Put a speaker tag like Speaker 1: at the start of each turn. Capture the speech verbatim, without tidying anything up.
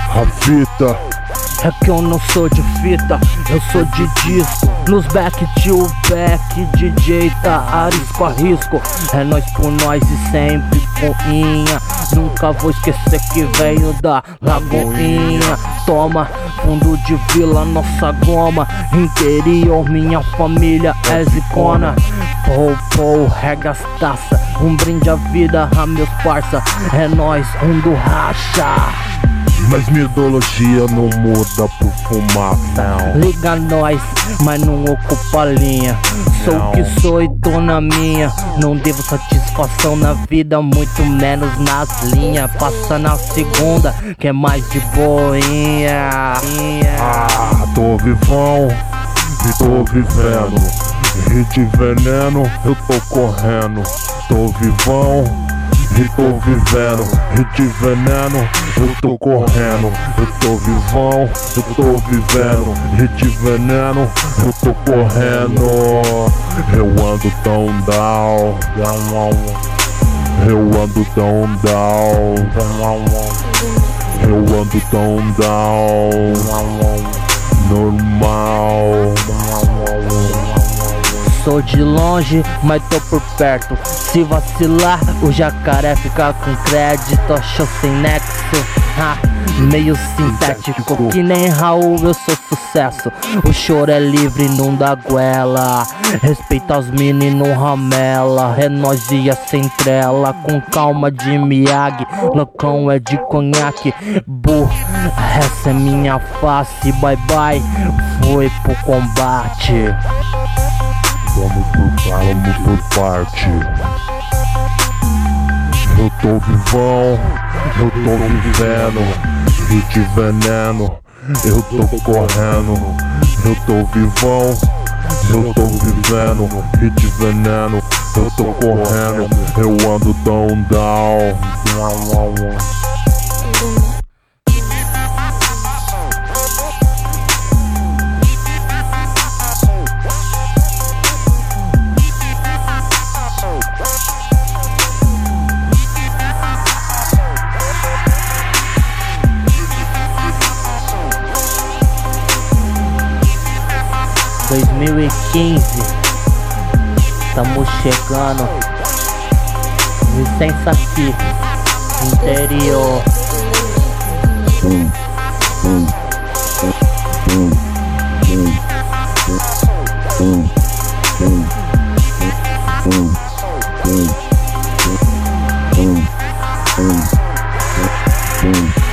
Speaker 1: a fita.
Speaker 2: É que eu não sou de fita, eu sou de disco. Nos back to back, D J tá arisco a risco. É nós por nós e sempre coinha. Nunca vou esquecer que veio da Lagoinha. Toma, fundo de vila, nossa goma. Interior, minha família é zicona. Pou, pou, rega as taça. Um brinde à vida, a meus parça. É nós, um do racha.
Speaker 1: Mas minha ideologia não muda por fumaça.
Speaker 2: Liga nós, mas não ocupa a linha. Sou o que sou e tô na minha. Não devo satisfação na vida, muito menos nas linhas. Passa na segunda, que é mais de boinha.
Speaker 1: Ah, tô vivão e tô vivendo. Hit veneno, eu tô correndo. Tô vivão e tô vivendo, hit veneno, eu tô correndo. Eu tô vivão, eu tô vivendo, hit veneno, eu tô correndo. Eu ando tão down, eu ando tão down, eu ando tão down, normal.
Speaker 2: Sou de longe, mas tô por perto. Se vacilar, o jacaré fica com crédito. Achou sem nexo, ah, meio sintético. Que nem Raul, eu sou sucesso. O choro é livre, não dá goela. Respeita os meninos, ramela. É nós e a centrela. Com calma de Miyagi, loucão é de conhaque. Burro, essa é minha face. Bye bye, foi pro combate.
Speaker 1: Vamos por, vamos por parte. Eu tô vivão, eu tô vivendo, hit veneno, eu tô correndo. Eu tô vivão, eu tô vivendo, hit veneno, eu tô correndo. Eu ando tão down.
Speaker 2: dois mil e quinze, estamos chegando. Licença aqui, interior. Hum, hum, hum, hum, hum, hum, hum, hum, hum, hum, hum.